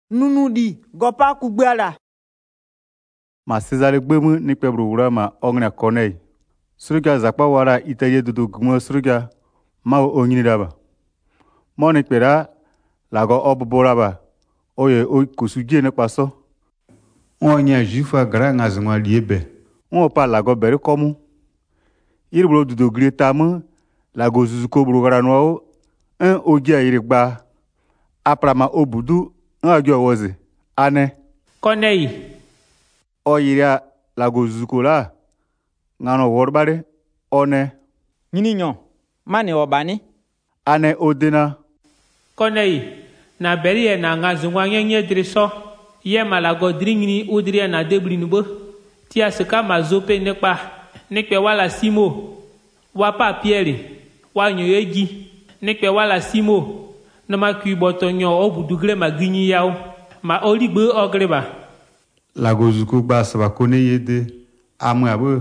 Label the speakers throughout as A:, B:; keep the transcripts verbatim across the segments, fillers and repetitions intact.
A: Nunu di gopa kugbeala.
B: Ma César gbemu ni pebru wura ma ongna konei. Suruga zakpa wara itaye dudu gumo suruga ma onyini daba. Moni pera lago obubora ba. Oye o kusuje ne paso.
C: Onya jifa gra ngazwa liebe.
B: On pa lago beri komu. Iribro dudu gretamu lago zuzuko brugara no un ogia irigba. Aprama obudu un agyo wozi. Ane.
D: Konei.
B: Oyiria lago zuzuko la. Ngano worbare. One.
A: Nini nyon. Mane obani.
B: Ane odena.
D: Konei. Na beri na ngazwa nyenye driso. Ye malago dringini udria na debli nubo. Tia seka mazope nekpa. Nekpe wala simo. Wapa Pierre. Wanyo eji. Nekpe wala simo. Nama kui boto nyo obudugre maginyi yao. Ma oligbe ogreba.
C: Lago zuko ba saba kone yede. Amu abu.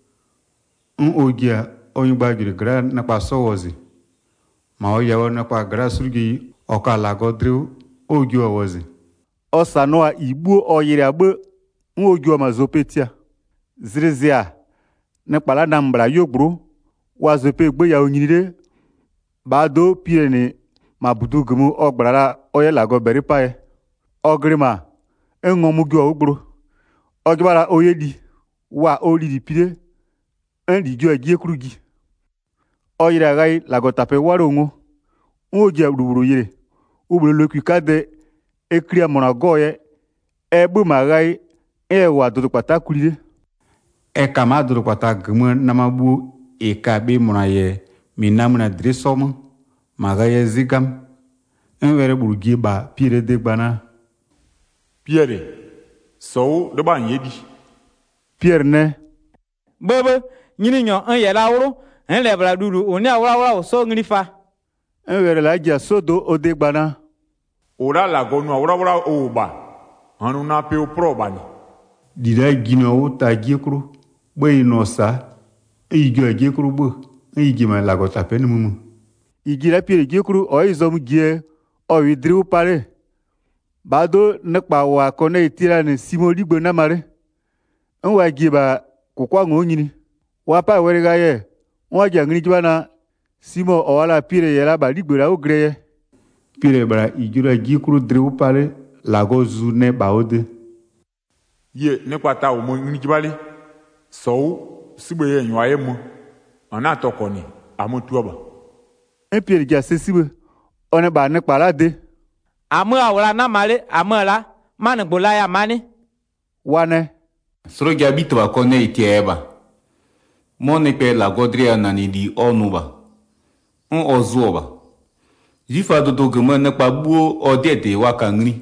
C: Un ogia onyuba gire gra na pa sowozi. Ma oyawo na pa gra surgi oka lago driu ogio wozi.
B: Osa noa igbo oyiri agbe nwoju ma zopetia. Zrizia. Ne pala na mbra yogbro. Wa zope gbe ya onyire. Bado pirene ma budu gumu ogbrara oye lago beri pae. Ogrima. Engomu gyo ogbro. Ogbara oyedi. Wa oli di pire. Endi gyo egie krugi. Oyiri agai lago tape waro ngo. Nwoju abruburu yire. Ubro lokwi kade ekri amona goye. Ebu magai. E wa dodo pata kulire.
C: E kama dodo pata gumu namabu e kabe monaye minamuna dresomu. Magaye zigam. Enwere burugie ba pire de gbana.
E: Pierre. So de ba nyedi.
B: Pierre ne.
A: Bebe. Nini nyon un yela wuro. Un lebra duru. Oni awura wura so ngrifa.
B: Enwere la jia sodo ode gbana.
E: Ora la gonu awura wura oba. Hanu na pe o probani.
C: Dida gino o ta giekru. Boy no sa. E igyo giekru bo. E igima lago tape ni mumu.
B: Igira Pierre giekru o izomu gie. O widriu pare. Bado nekpa wa kone itira ni simo ligbe namare. Nwa giba kukwa ngonyini. Wapa werega ye. Nwa gia ngini jibana. Simo owala Pierre yela ba ligbe la ogreye.
C: Pierre bara igira giekru driu pare. Lago zu ne baode.
E: Ye ne kwata o mo ngini jibali. So sibe ye nwa ye mo. Ana tokoni amotuoba.
B: En Pierre gia sesibe. One ba nekpa la de.
A: Amu awura na male amala. Mane gbola ya mani.
B: Wane.
F: Srogia bitwa kone itieba. Monepe la godria nani di onuba. Un ozuoba. Jifa dodo gema nekpa buo odede waka ngri.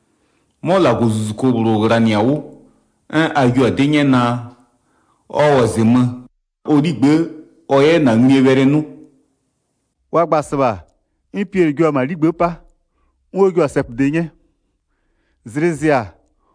F: Mo la gozuko bro graniawo. Un ayu adenye na owozema. Odigbe oye na ngri verenu.
B: Wagbasaba. En Pierre gyo ma ligbe pa. Nwoju asep denye. Zrizia.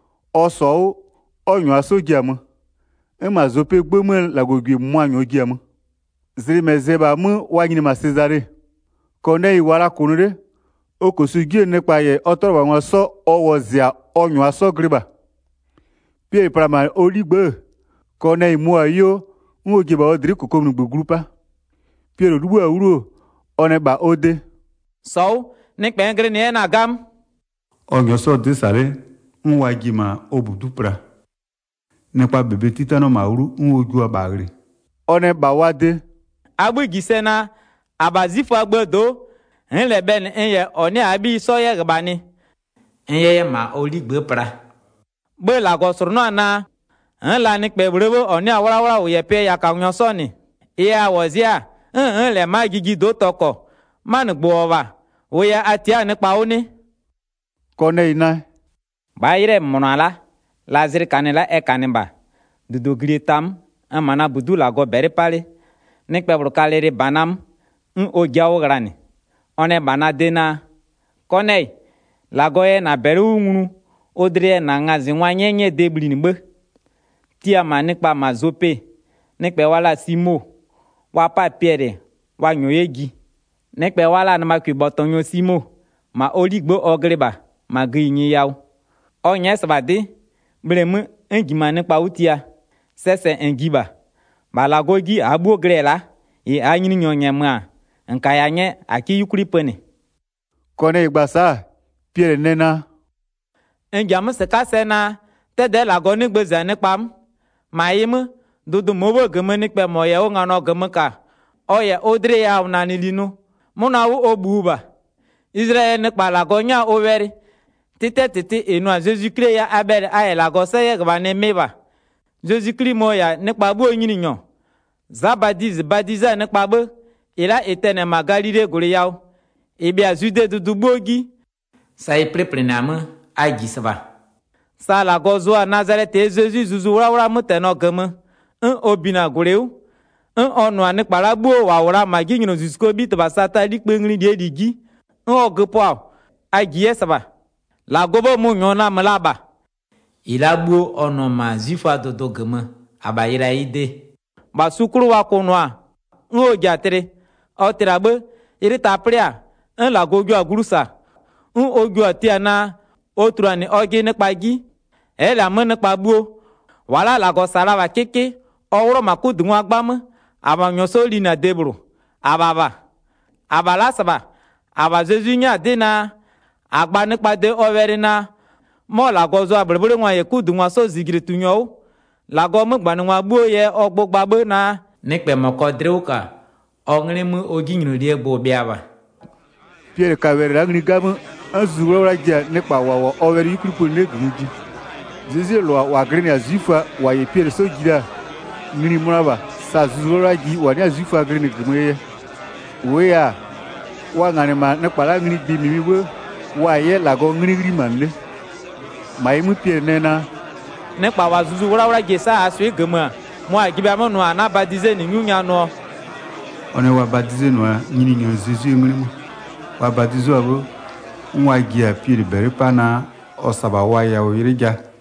B: Oso onyo aso giamu. Ema zope gbemu lago gwi mwanyo giamu. Zri mezeba mu wanyini ma César. Kone iwara kunure. Okosu gie nekpa ye otoro wa so owozia onyo aso griba. Pierre prama oligbe. Kone imu ayo. Nwoju ba odri kukomnu gbugrupa. Pierre dubu awuro. One ba ode.
A: So. Nekpe ngre ni na gam.
C: Onyo so de sare. Nwa gima obudu pra. Nekpa bebe titano mauru. Nwoju abagri.
B: One ba wade.
A: Abu gisena. Abazifu agbedo. Nle ben nye oni abi so ye gbani. Nye ma oligbe pra. Be la gosurno na. Nla nekpe brebo oni awara wara o yepe ya ka nyo so ni. Iya wozia. Nle ma gigi do toko. Man gbo oba. Oya atia ne pa oni.
B: Kone ina.
A: Bayire monala. Lazir kanela e kanimba. Dudu gritam. Amana budu la go beri pale. Nekpe brukalere banam. Un ogiawo grani. One bana dena. Kone. Lagoye na beri ungunu. Odre na ngazi wanyenye debli nimbe. Tia ma nekpa mazope. Nekpe wala simo. Wapa Pierre. Wanyo egi. Nekpe wala na makwi botonyo simo. Ma oligbo ogreba. ma gi nyi yaw o nye sabade brem engima ne pa utia sese engiba balagogi abu grela e anyini nyonye ma nka ya nye aki yukuri pene
B: kone igbasa Pierre nena
A: enjam se kasena te de lago ni gbeza ne pam mayim dudu mobo geme ni pe moye o ngano geme ka oye odre ya una ni linu muna wo obuba Israel ne pa lago nya overi tite tite enu a Jésus Christ ya abere ay lago se ye gba ne meba Jésus Christ moya ne pa bo nyini nyo zabadiz badiza ne pa bo ila etene magalire gure yaw ebia jude dudu bogi sai preprenama agisaba sa lago zo Nazareth Jésus zuzu wura wura muteno geme un obina gureu un onu ane kpara gbo wa wura magi nyino zisko bi to basata li pengri die digi un ogepo agie saba la gobo mu nyona mlaba ila gbo onu ma zifa dodo geme abayira ide ba sukuru wa kunwa un ojatere o tirabe iri tapria un la gojo agurusa un ojo atiana otrani ogi ne pagi e la mene pagbo wala la go sarawa keke owro makudun agbam abanyo soli na debro ababa abala saba aba Jésus nya dina agba nipa de overina mo la go zo ablebere nwa ye kudun so zigire tunyo la go mo gbanu nwa gbo ye ogbogba na nipe mokodreuka ongremu oginyinu die gbo biaba
B: Pierre kawere angni gamu azuro raja nipa wawo overi yukripo ne gumuji Jésus lo wa greni azifa wa ye Pierre so gida ngini muraba sa zuro raji wa ni azifa greni gumuye we ya wa ngane ma ne pala ngini bi mi wo wa ye lago ngini ri manle mai mu Pierre nena
A: ne pa wa zuzu wura wura gesa asu gemu mo agibe amonu ana badize ni nyunya no
C: one wa badize no nyini nyo Jésus ngini wa badizo abo nwa gia Pierre bere pana osaba wa ya o irija